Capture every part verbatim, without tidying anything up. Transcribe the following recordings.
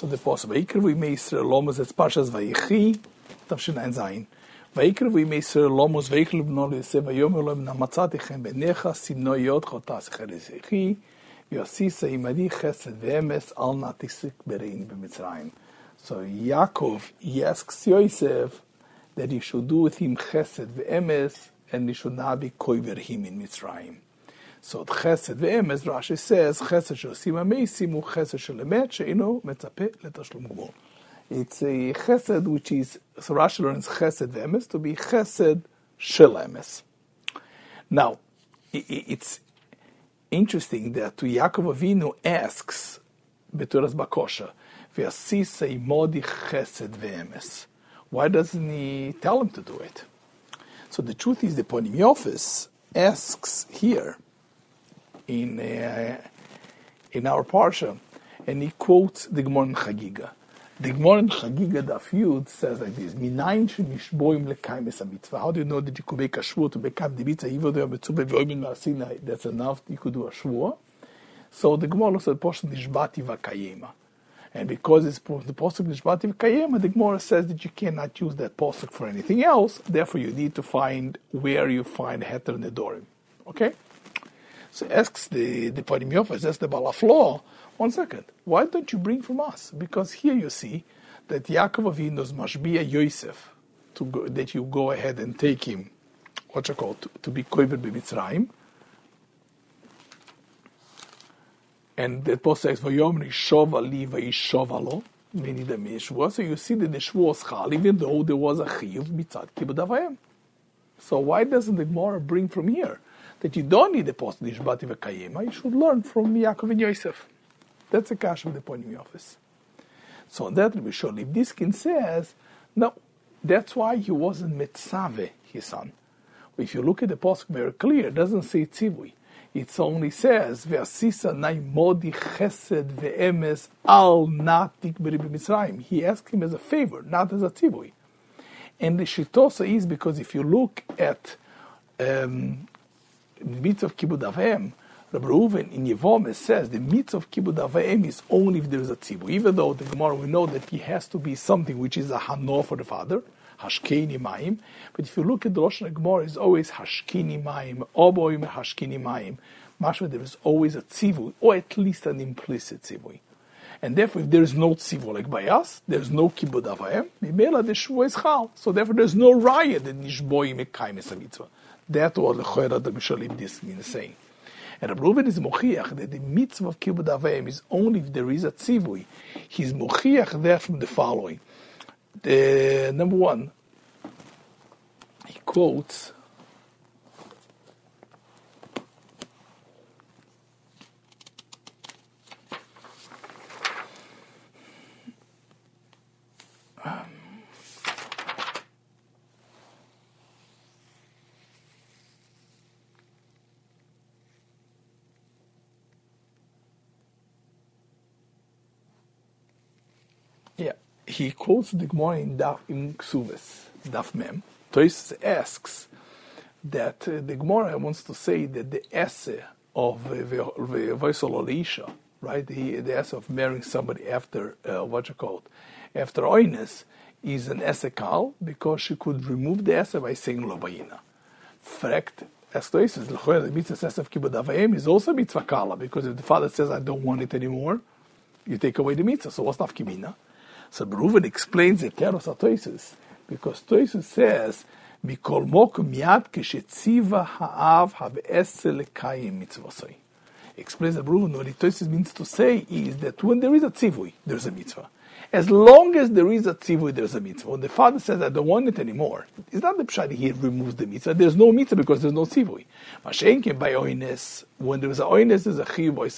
So the post Vayikrevu Imei Yisrael Lomos, it's Parshas Vayechi, Tavshin Ein Zayin. Vayikrevu Imei Yisrael Lomos, Vayikrevu B'no Yosef, Vayom Elohim Namatzatechem Benecha, Sino Yod Chotas Cherezechi, Yosisa Imadi Chesed Ve'emes, Al Natisik Bereini B'Mitzrayim. So Yaakov, he asks Yosef that he should do with him Chesed Ve'emes, and he should not be koiver him in Mitzrayim. So Chesed Ve'emes, Rashi says, Chesed Shosim Ameisim, U Chesed Shelemet, She'ino Metzapeh Letashlum Gmor. It's a Chesed which is, so Rashi learns Chesed Ve'emes to be Chesed Shelemes. Now, it's interesting that Yaakov Avinu asks, Beturas Bakosha, Ve'asisa Imodi Chesed Ve'emes. Why doesn't he tell him to do it? So the truth is, the Ponim Yofis asks here in uh, in our parsha, and he quotes the Gemara in Chagiga. The Gemara in Chagiga Daf Yud says like this: Minayin shenishboim lekayim es mitzvah. How do you know that you could make a shvur to become the mitzvah? Even though mitzvah v'oimin ma'asinai, that's enough. You could do a shvur. So the Gemara looks at the portion nishbati v'kayema. And because it's the posuk nishbati v'kayema, the Gemara says that you cannot use that posuk for anything else. Therefore, you need to find where you find heter nedorim. Okay? So asks the the Ponim Yofis, asks the Balaflo, one second, why don't you bring from us? Because here you see that Yaakov Avinu's mashbia Yosef, to go, that you go ahead and take him, what you call, to, to be koiver b'Mitzrayim. And the post says, "Vayom Rishov Ali Vayishov Alo," meaning the Mishvua. So you see that the Shvua was chal, even though there was a chiyuv mitzad kibud avayim. So why doesn't the Gemara bring from here that you don't need the post nishbati v'kayema? You should learn from Yaakov and Yosef. That's a kash of the Ponim Yofis. So on that, Rabbi Shol Diskin says, no, that's why he wasn't metzave his son. If you look at the post very clear, it doesn't say tzivui. It only says, Ve'asisa naimodi chesed ve'emes al natik b'ri b'Mitzrayim. He asked him as a favor, not as a tzivui. And the shitosa is because if you look at um, the mitzvah of Kibud Avayim, Rabbi Reuven in Yevomes says the mitzvah of Kibud Avayim is only if there is a tzivui. Even though the Gemara we know that he has to be something which is a hano for the father, Hashkeni Mayim. But if you look at the Rosh Hashanah, it's always Hashkeni Mayim, Oboim Hashkeni Mayim. Mashma, there is always a tzivui, or at least an implicit tzivui. And therefore, if there is no tzivui like by us, there is no Kibud Avayim, Mimela the shvua is chal. So therefore, there is no raya that nishboim ekayim es mitzvah. That's what the Choyra the Mishalim this means saying. And Rabbi Reuven is mochiach that the mitzvah of Kibud Avayim is only if there is a tzivui. He's mochiach there from the following. The number one, he quotes um, yeah. He quotes the Gemara in Daf in Ksuves, Daf Mem. Toys asks that uh, the Gemara wants to say that the essay of V'Voisol Elisha, right? The, the essay of marrying somebody after uh, what you call it, after oines, is an essay kal because she could remove the essay by saying lo bayina. Fact, as Toys says, the mitzvah of Kibud Avayim is also mitzvah kala because if the father says I don't want it anymore, you take away the mitzvah. So what's nafkimina? So Reuven explains it Keros HaToisus because Toisus says Mikol mokum yad keshetziva ha'av ha'be'esel lekayim mitzvosai. Explains that Reuven what Toisus means to say is that when there is a tzivui, there's a mitzvah. As long as there is a tzivui, there's a mitzvah. When the father says, I don't want it anymore, it's not the pshad he removes the mitzvah. There's no mitzvah because there's no tzivui. Mashenkin by oines, when there is a oines, there's a chiyuv,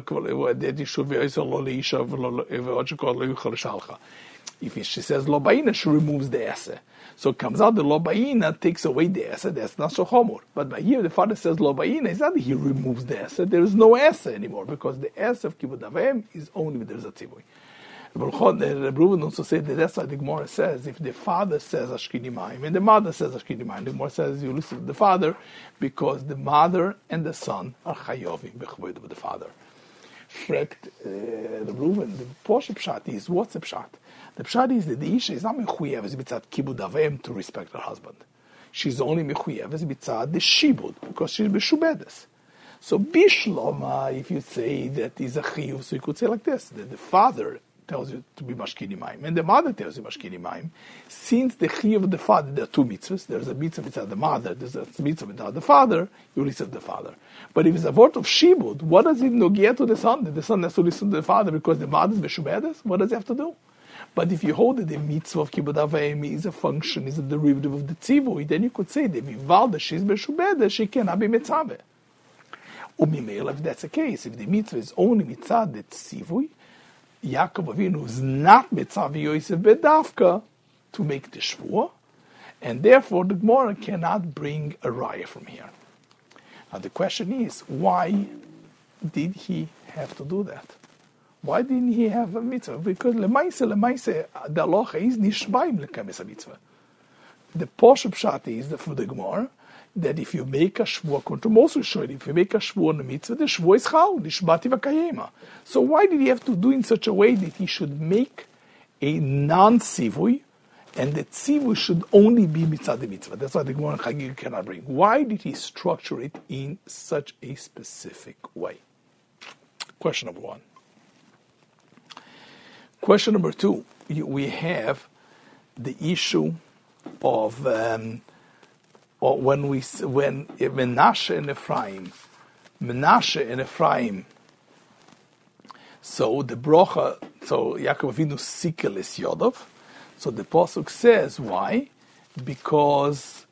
if she says lo ba'ina, she removes the esse. So it comes out the lo ba'ina takes away the esse, that's not so chomor. But by here the father says lo ba'ina, it's not that he removes the esse, there is no esse anymore because the esse of Kibud Avayim is only when there is a tzivui. Rabbi Reuven also said that that's why the Gemara says if the father says Ashkini Mayim and the mother says Ashkini Mayim, the Gemara says you listen to the father because the mother and the son are chayovim b'chavoid of the father. Fragt uh, the Reuven, the Porsche Pshat is, what's the Pshat? The Pshat is that the Isha is not mechuyeves mitzad kibud avim to respect her husband. She's only mechuyeves mitzad the shibud, because she's beshubedes. So bishloma, if you say that is a chiyuv, so you could say like this, that the father tells you to be mashkini mayim, and the mother tells you mashkini mayim. Since the chiyuv of the father, there are two mitzvahs. There's a mitzvah mitzvah the mother, there's a mitzvah mitzvah the father. You listen to the father. But if it's a word of shibud, what does it nogia to the son? That the son has to listen to the father because the mother is beshubedes. What does he have to do? But if you hold that the mitzvah of kibud avim is a function, is a derivative of the tzivui, then you could say that vivalda she's beshubedes, she cannot be mitzvah. Umimel, if that's the case, if the mitzvah is only mitzvah the tzivui, Yaakov Avinu is not mitzvah Yosef bedavka to make the shvua, and therefore the Gemara cannot bring a raya from here. Now the question is, why did he have to do that? Why didn't he have a mitzvah? Because lemaise, lemaise, the halacha is nishbaim lekames a mitzvah. The Porsche Pshat is the, for the Gemara that if you make a shvua, contra Moshe showed, if you make a shvua on the mitzvah, the shvua is chal, nishbati v'kayema. So why did he have to do in such a way that he should make a non-tzivui, and the tzivui should only be mitzvah the mitzvah? That's why the Gemara Chagig cannot bring. Why did he structure it in such a specific way? Question number one. Question number two, we have the issue of um, or when we when Menashe and Ephraim, Menashe and Ephraim. So the brocha, so Yaakov Avinu sikel is Yodov. So the pasuk says why? Because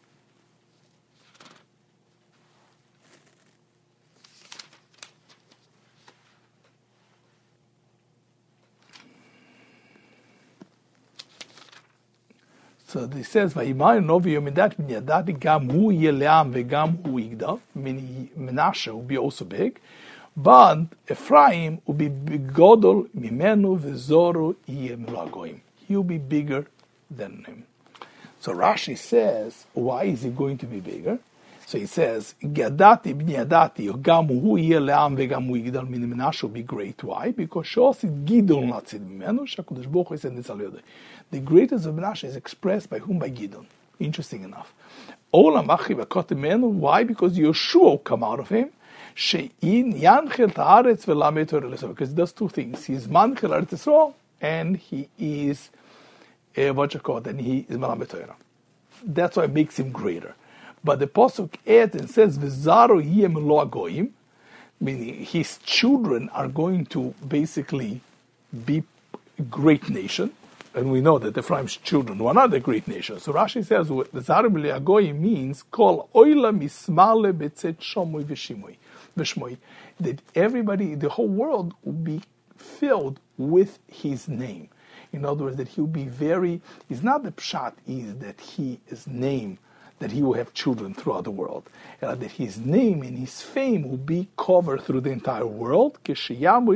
so he says, "Vayimar novi yomidat minyadati gam hu yeleam vegam hu yigdal." Meaning Menashe will be also big, but Ephraim will be bigodol mimenu v'zoru yem lagoim. He will be bigger than him. So Rashi says, why is he going to be bigger? So he says, "Gadati b'nyadati gam hu yeleam vegam hu yigdal." Meaning Menashe will be great. Why? Because shosid gidol natzid mimenu shakudosh baruch hu said nitzal yodei. The greatness of Menashe is expressed by whom? By Gidon. Interesting enough. Olam achi v'kotemenu. Why? Because Yoshua will come out of him. She'in yanchel ta'aretz v'lamed Torah l'Yisrael. Because he does two things. He is manchel Eretz Yisrael, and he is uh, what you call it, and he is melamed Torah. That's why it makes him greater. But the pasuk adds and says v'zaru yem lo agoyim, meaning his children are going to basically be a great nation. And we know that Ephraim's children were not a great nation. So Rashi says the Zarim Agoyim means kol oila mismale betzet shomoi v'shimoi v'shmoi, that everybody, the whole world, will be filled with his name. In other words, that he will be very. It's not the pshat is that he is name, that he will have children throughout the world, uh, that his name and his fame will be covered through the entire world. When the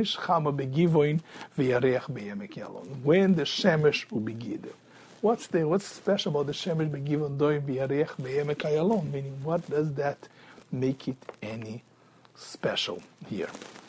shemesh will be given. What's the what's special about the shemesh begivon doim v'yareach be'emek hayalon? Meaning, what does that make it any special here?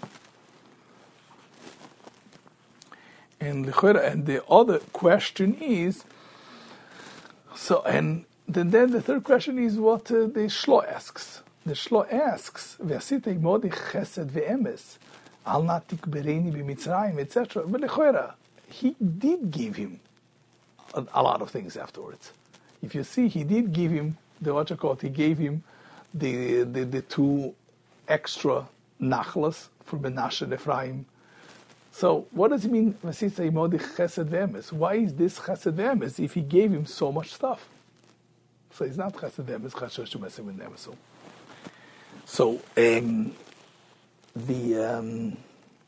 And and the other question is so and. Then, then the third question is what uh, the Shlo asks. The Shlo asks, "Ve'asita imodi chesed ve'emes, al na tikbereni b'mitzrayim," et cetera. But he did give him a, a lot of things afterwards. If you see, he did give him the what you call it, he gave him the the, the two extra nachlas for Menashe and Ephraim. So what does it mean? Ve'asita imodi chesed ve'emes. Why is this chesed ve'emes if he gave him so much stuff? So it's not chesed ve'emes, chesed shumesim with nemesu. So um, the um,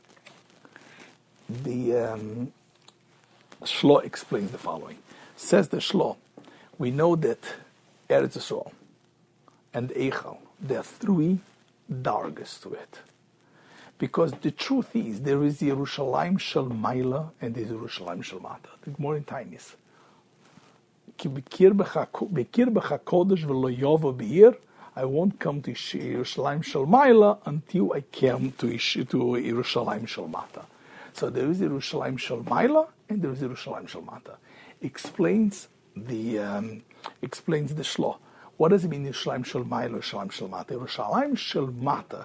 the um, Shlo explains the following. Says the Shlo, we know that Eretz Yisrael and Eichel, there are three dargas to it. Because the truth is, there is Yerushalayim Shel Maila and there is Yerushalayim Shel Mata. The more in tinies. Ki bekir b'cha kodesh v'lo yovo b'ir, I won't come to Yerushalayim Shel Maila until I come to, Ish- to Yerushalayim Shel Mata. So there is Yerushalayim Shel Maila and there is Yerushalayim Shel Mata. Explains the um, explains the shlo. What does it mean Yerushalayim Shel Maila, Yerushalayim Shel Mata? Yerushalayim Shel Mata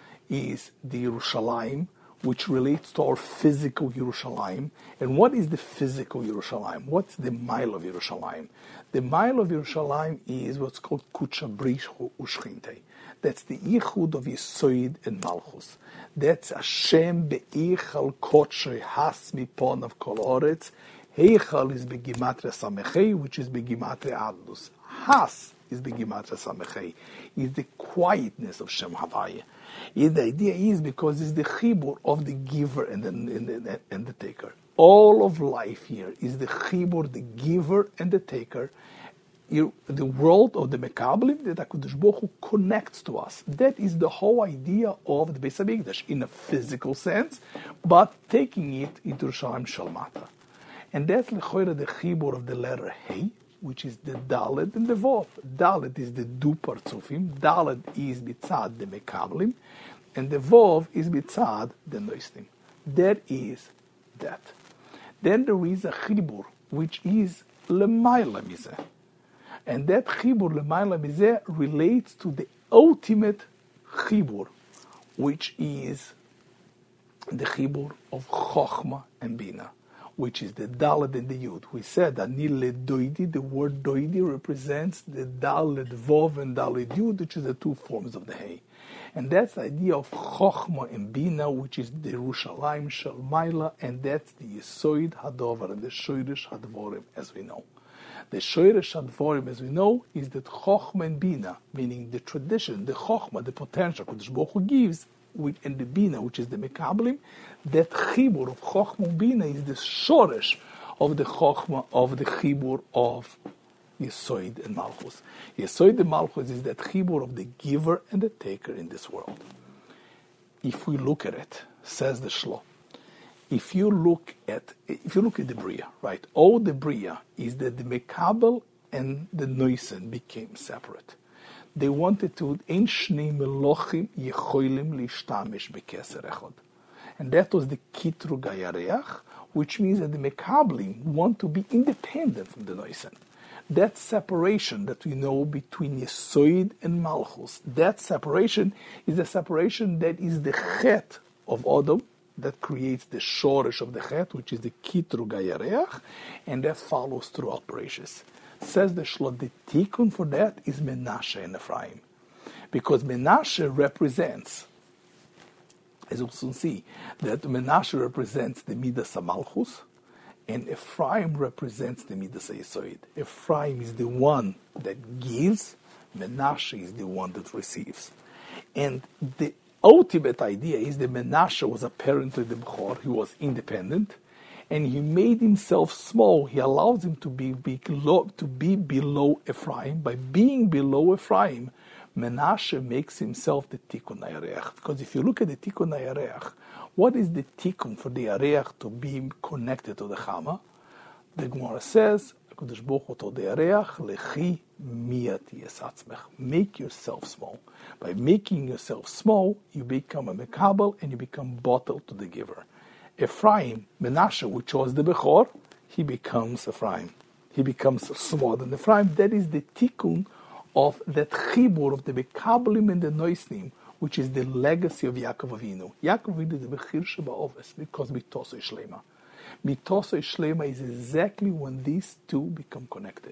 is the Yerushalayim which relates to our physical Yerushalayim. And what is the physical Yerushalayim? What's the mile of Yerushalayim? The mile of Yerushalayim is what's called Kucha Brish Ushchinte. That's the Ichud of Yesoid and Malchus. That's Hashem be'ichal kotshe has mipon of kol oretz. Heichal is begimatria samechei, which is begimatria adlus. Has is begimatria samechei. Is the quietness of Shem Havaya. And the idea is because it's the chibur of the giver and the, and, the, and the taker. All of life here is the chibur, the giver and the taker. You, the world of the Mekablim that HaKadosh Baruch Hu connects to us. That is the whole idea of the Beis HaMikdash in a physical sense, but taking it into Yerushalayim Shel Mata. And that's l'choira the chibur of the letter Hey, which is the Dalet and the Vov. Dalet is the Du Partzufim, Dalet is bitzad the Mekablim, and the Vov is bitzad the Noistim. That is that. Then there is a chibur, which is L'mayla Mizeh. And that chibur L'mayla Mizeh relates to the ultimate chibur, which is the chibur of Chochma and Bina, which is the Dalet and the Yud. We said that Nile Doidi, the word Doidi represents the Dalet Vov and Dalet Yud, which is the two forms of the Hey. And that's the idea of Chochma and Bina, which is the Yerushalayim Shel Maila, and that's the Yesoid Hadover and the Shoirish Hadvorim, as we know. The Shoirish Hadvorim, as we know, is that Chochma and Bina, meaning the tradition, the Chochma, the potential Kodesh Baruch Hu gives, and the Bina, which is the Mekablim, that Chibur of Chochma and Bina is the Shoresh of the Chochma, of the Chibur of Yesoid and Malchus. Yesoid and Malchus is that Chibur of the giver and the taker in this world. If we look at it, says the Shlo, if you look at if you look at the Bria, right, all the Bria is that the Mekabel and the Noisen became separate. They wanted to ein shnei melochim yecholim lishtamish bekeser echad, and that was the kitru gayareach, which means that the Mekablim want to be independent from the Noisen. That separation that we know between Yesoid and Malchus, that separation is the separation that is the chet of Adam, that creates the shoresh of the chet, which is the kitru gayareach, and that follows throughout Bereshis. Says the Shlo, the tikkun for that is Menashe and Ephraim. Because Menashe represents, as you will see, that Menashe represents the Midas HaMalchus, and Ephraim represents the Midas HaYesoid. Ephraim is the one that gives, Menashe is the one that receives. And the ultimate idea is that Menashe was apparently the Bechor, he was independent, and he made himself small. He allows him to be below, to be below Ephraim. By being below Ephraim, Menashe makes himself the Tikkun HaYareach. Because if you look at the Tikkun HaYareach, what is the Tikkun for the Yareach to be connected to the Chama? The Gemara says, HaKadosh Baruch Hu told the Yareach, Lechi miyat yesatzmech. Make yourself small. By making yourself small, you become a Mekabel and you become bottled to the giver. Ephraim, Menashe, which was the Bechor, he becomes Ephraim. He becomes smaller than Ephraim. That is the tikkun of that chibur of the Mekabelim and the Noisnim, which is the legacy of Yaakov Avinu. Yaakov Avinu is the Bechir Sheba Oves because Mitoso Shlema. Mitoso Shlema is exactly when these two become connected.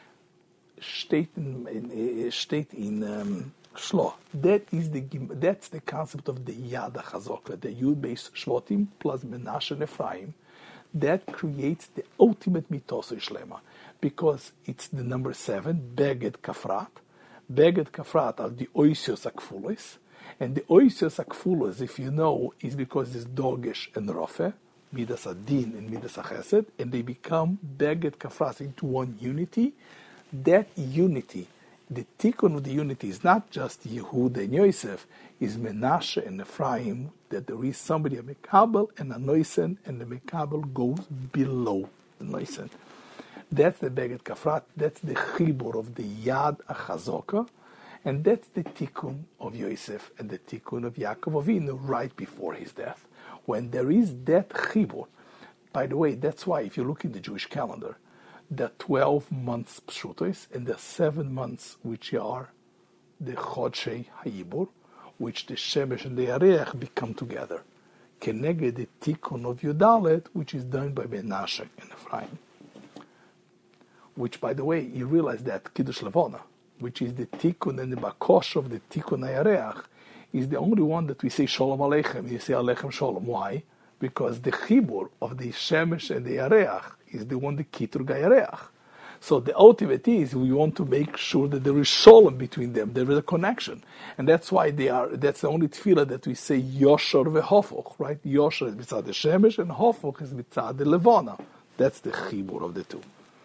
State in, in, state in um, Shlo. That is the that's the concept of the Yad HaChazok, the Yud Beis Shvotim plus Menashe and Ephraim. That creates the ultimate Mitoso Shlema, because it's the number seven, Beged Kafrat. Beged Kafrat are the Oisios Akfulos, and the Oisios Akfulos, if you know, is because it's Dogesh and Rofe, Midas Adin and Midas HaChesed, and they become Beged Kafrat into one unity. That unity, the tikkun of the unity, is not just Yehuda and Yosef, is Menashe and Ephraim, that there is somebody, a Mekabel and a Noisen, and the Mekabel goes below the Noisen. That's the Beged Kafrat, that's the chibur of the Yad HaChazoka, And that's the tikkun of Yosef and the tikkun of Yaakov Avinu right before his death. When there is that chibur, by the way, that's why if you look in the Jewish calendar, the twelve months pshutos and the seven months which are the chodshei hayibur, which the shemesh and the yareach become together. Keneged the tikkun of Yudalet, which is done by Menashe and Ephraim. Which, by the way, you realize that Kiddush Levana, which is the tikkun and the bakosh of the tikkun hayareach, is the only one that we say Shalom Aleichem. You say Aleichem Shalom. Why? Because the chibur of the shemesh and the yareach is the one the kitur gayareach. So the ultimate is we want to make sure that there is shalom between them. There is a connection, and that's why they are. That's the only tefillah that we say Yoshor veHofoch, right? Yoshor is mitzad the shemesh, and Hofoch is mitzad the levana. That's the chibur of the two.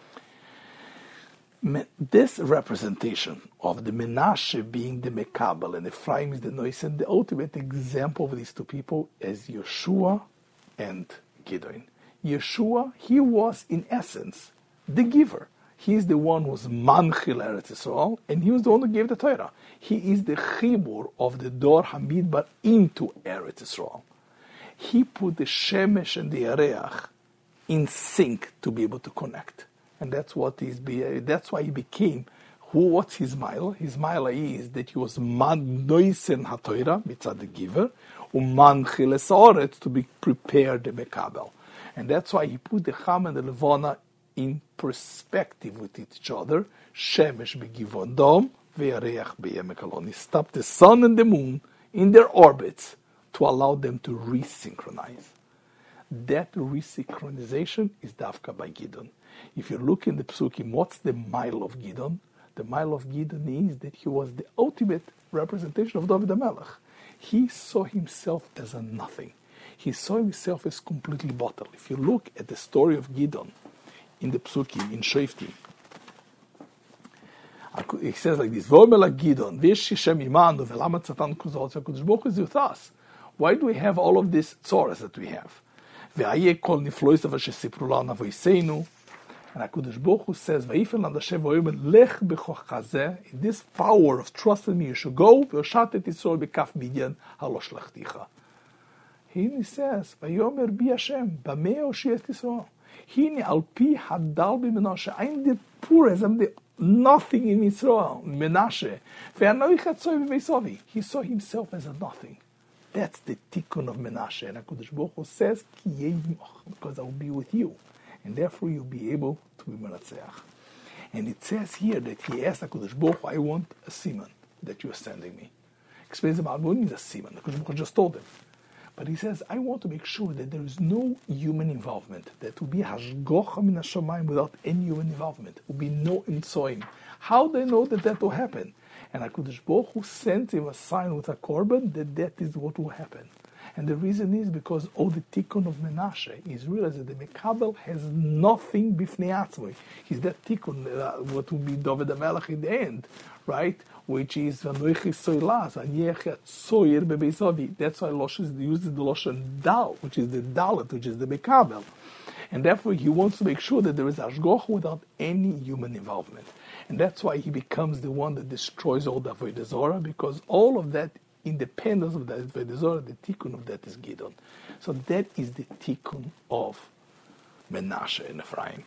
This representation of the Menashe being the Mekabel and Ephraim is the Noisen, the ultimate example of these two people is Yeshua and Gideon. Yeshua, he was in essence the giver. He is the one who was Manchil Eretz Yisrael, and he was the one who gave the Torah. He is the Chibur of the Dor Hamidbar into Eretz Yisrael. He put the Shemesh and the Yareach in sync to be able to connect. And that's what he's be, that's why he became, who, what's his mile? His mile is that he was Man Noisen HaTorah, mitzad the giver, uman chiles haaretz, to be prepared the Mekabel. And that's why he put the Cham and the Levana in perspective with each other. Shemesh begivon dom, ve'areach be'yemek alon. He stopped the sun and the moon in their orbits to allow them to resynchronize. That resynchronization is Dafka by Gideon. If you look in the Psukim, what's the mile of Gideon? The mile of Gideon is that he was the ultimate representation of David HaMelech. He saw himself as a nothing. He saw himself as completely bottled. If you look at the story of Gideon in the Psukim, in Shoftim, it says like this: V'omer Gideon, v'yesh Hashem imanu, v'lama tzatan kuzot, v'HaKadosh Baruch Hu is with us. Why do we have all of these tzoras that we have? V'ayeh kol niflois of shesipru lana v'yiseinu. And HaKadosh Baruch Hu says, "Va'ifel and Hashem v'omer lech b'chochazeh." In this power of trust in me, you should go. V'oshat et Yisrael b'kaf midyan halosh lechticha. He says, "Va'yomer bi Hashem b'mei oshi et Yisrael." Hine al pi hadal b'Menashe. I'm the poorest. I'm the nothing in Yisrael. Menashe. Ve'anoich atzoy v'veisovi. He saw himself as a nothing. That's the tikkun of Menashe. And HaKadosh Baruch Hu says, "Ki yeimoch," because I will be with you. And therefore you'll be able to be Menatzeach. And it says here that he asked HaKadosh Baruch Hu, "I want a semen that you are sending me." Explains about what means a semen. HaKadosh Baruch Hu just told him. But he says, "I want to make sure that there is no human involvement. That will be hashgocha min hashamayim without any human involvement. Will be no imtsoim." How do they know that that will happen? And HaKadosh Baruch Hu sent him a sign with a korban that that is what will happen. And the reason is because all the tikkun of Menashe is realized that the Mekabel has nothing bifnei atzmoi. He's that tikkun, uh, what will be David HaMelech in the end, right? Which is Vanoichi Soilas, Anyech Soir Bebeisavi. That's why Losh uses the Loshan Dal, which is the Dalet, which is the Mekabel. And therefore he wants to make sure that there is Ashgoch without any human involvement. And that's why he becomes the one that destroys all the Avodah Zorah, because all of that independence of that Avodah Zorah, the tikkun of that is Gideon. So that is the tikkun of Menashe and Ephraim.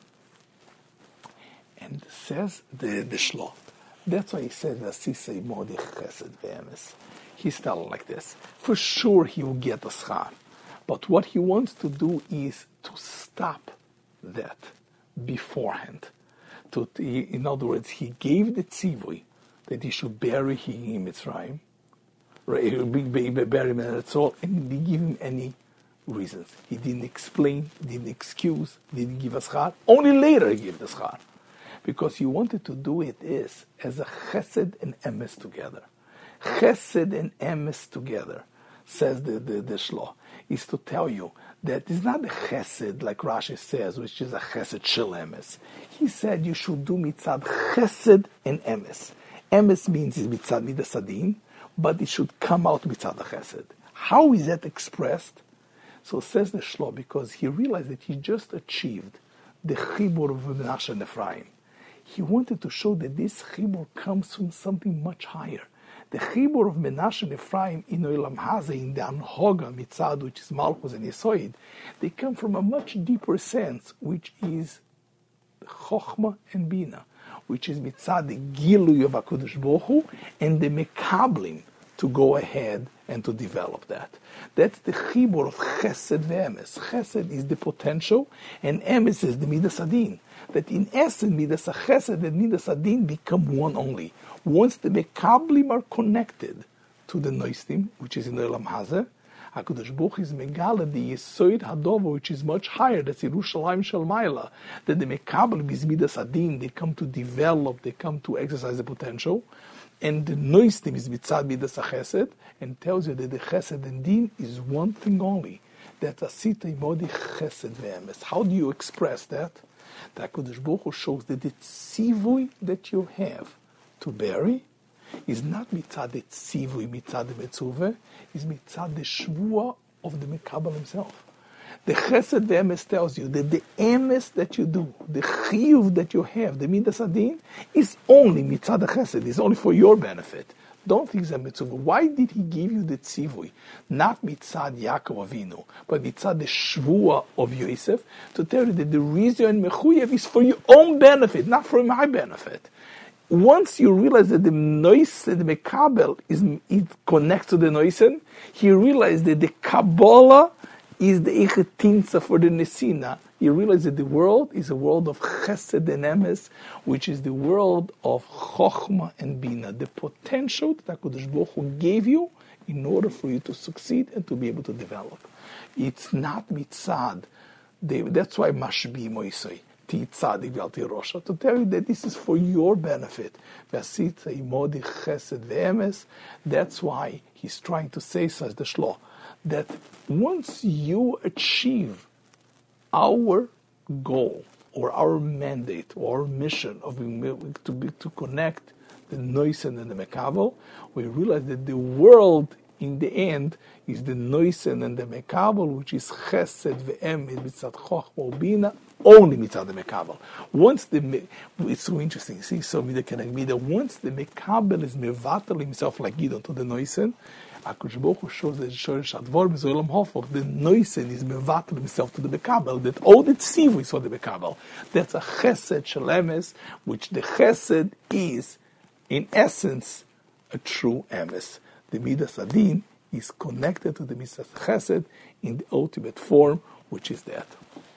And says the, the Shlo. That's why he says, Vasisei Modich Chesed Ve'emes. He's telling like this. For sure he will get a schar. But what he wants to do is to stop that beforehand. To, in other words, he gave the tzivui that he should bury him in Mitzrayim, bury him in Eretz, and he didn't give him any reasons. He didn't explain, didn't excuse, didn't give a schar. Only later he gave the schar. Because he wanted to do it is as a chesed and emes together. Chesed and emes together, says the, the, the Shlo, is to tell you that it's not a chesed like Rashi says, which is a chesed shel emes. He said you should do mitzad chesed and emes. Emes means it's mitzad midas adin, but it should come out mitzad the chesed. How is that expressed? So says the Shlo, because he realized that he just achieved the chibur of Menashe and Ephraim. He wanted to show that this chibur comes from something much higher. The chibur of Menashe and Ephraim in Olam Hazeh, in the Anhoga Mitzad, which is Malchus and Yesoid, they come from a much deeper sense, which is Chochma and Bina, which is Mitzad the Gilui of HaKadosh Baruch Hu, and the Mekablim to go ahead and to develop that. That's the chibur of Chesed ve'emes. Chesed is the potential, and emes is the Midas Adin. That in essence, Midas HaChesed and Midas Adin become one only. Once the Mekablim are connected to the Noistim, which is in the Olam Hazeh, HaKadosh Baruch Hu is Megala, the Yesoid Hadova, which is much higher, that's Yerushalayim Shel Maila, that the Mekablim is Midas Adin, they come to develop, they come to exercise the potential, and the Noistim is Mitzad Midas HaChesed, and tells you that the Chesed and Din is one thing only. That's Asita Imodi Chesed ve'emes. How do you express that? The HaKadosh Baruch Hu shows that the tzivui that you have to bury is not mitzad the tzivui, mitzad the metzuveh, is mitzad the shvua of the Mekabel himself. The Chesed ve'emes tells you that the emes that you do, the chiyuv that you have, the midas adin, is only mitzad the Chesed, is only for your benefit. Don't think that mitzvah. Why did he give you the tzivui? Not mitzad Yaakov Avinu, but mitzad the shvua of Yosef, to tell you that the reason mechuyev is for your own benefit, not for my benefit. Once you realize that the noise, the mekabel, is it connects to the noisen, he realized that the Kabbalah is the echetinza for the nesina. You realize that the world is a world of chesed and emes, which is the world of chochma and bina, the potential that HaKadosh Baruch Hu gave you in order for you to succeed and to be able to develop. It's not mitzad. That's why mashbi moisoi, ti tzadik vel ti rosha, to tell you that this is for your benefit. V'asita imodi chesed ve'emes. That's why he's trying to say, says the shlo, that once you achieve our goal or our mandate or our mission of being to be, to connect the noisen and the mekabel, we realize that the world in the end is the noisen and the mekabel, which is chesed ve'emes mitzad chochma bina, only mitzad the mekabel. Once the it's so interesting. See, so with the connect that once the mekabel is mevatel himself like Gidon to the noisen, HaKadosh Baruch Hu shows that Shoresh Advarim is Olam Hofok. The Noisen is mevatel himself to the Mekabel. That all the tzivu is for the Mekabel. That's a Chesed Shalemes, which the Chesed is, in essence, a true Emes. The Midas Adin is connected to the Midas Chesed in the ultimate form, which is that.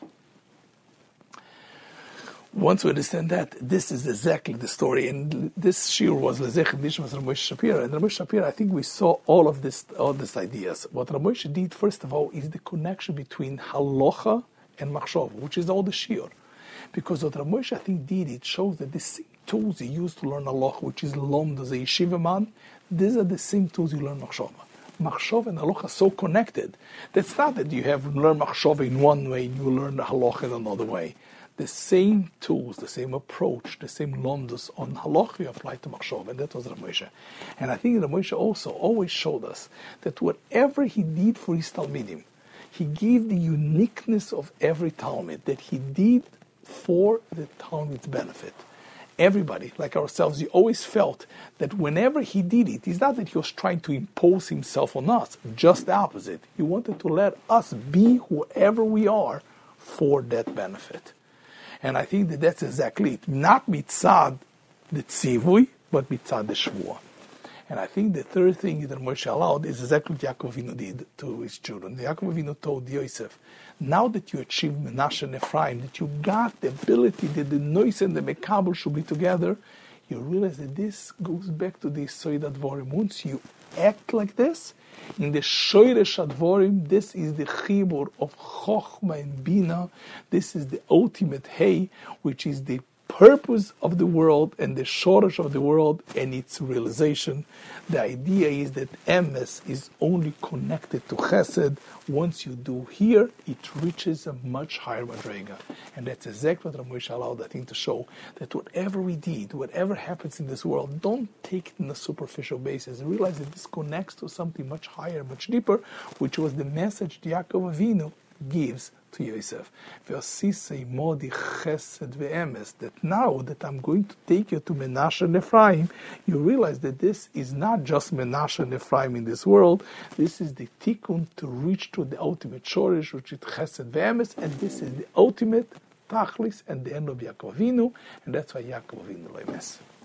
Once we understand that, this is exactly the story. And this shir was Lezech Nishmas Ramoshe Shapira. And Ramoshe Shapira, I think we saw all of this, all these ideas. What Ramoshe did, first of all, is the connection between halacha and machshava, which is all the shir. Because what Ramoshe, I think, did, it shows that the same tools he used to learn halacha, which is lomd as a yeshiva man, these are the same tools you learn machshava. Machshava and halacha are so connected. That's not that you have learned machshava in one way and you learn the halacha in another way. The same tools, the same approach, the same lomdus on halacha you apply to machshava, and that was Rav Moshe. And I think Rav Moshe also always showed us that whatever he did for his talmidim, he gave the uniqueness of every talmid, that he did for the talmid's benefit. Everybody, like ourselves, he always felt that whenever he did it, it's not that he was trying to impose himself on us, just the opposite. He wanted to let us be whoever we are for that benefit. And I think that that's exactly it. Not mitzad the tzivui, but mitzad the shvua. And I think the third thing that Moshe allowed is exactly what Yaakov Avinu did to his children. The Yaakov Avinu told Yosef, now that you achieved Menashe and Ephraim, that you got the ability that the noise and the mekabel should be together, you realize that this goes back to the Yesod Advarim. Once you act like this, in the Shoresh Advarim, this is the chibur of Chochma and Bina. This is the ultimate Hay, which is the purpose of the world and the Shoresh of the world and its realization. The idea is that Emes is only connected to Chesed. Once you do here, it reaches a much higher Madrega. And that's exactly what Rav Moshe allowed that thing to show, that whatever we did, whatever happens in this world, don't take it in a superficial basis. Realize that this connects to something much higher, much deeper, which was the message to Yaakov Avinu gives to Yosef. Ve'osisei modi chesed ve'emes. That now that I'm going to take you to Menashe and Ephraim, you realize that this is not just Menashe and Ephraim in this world. This is the tikkun to reach to the ultimate shorish, which is chesed ve'emes, and this is the ultimate tachlis and the end of Yaakov Avinu, and that's why Yaakov Avinu lo emes.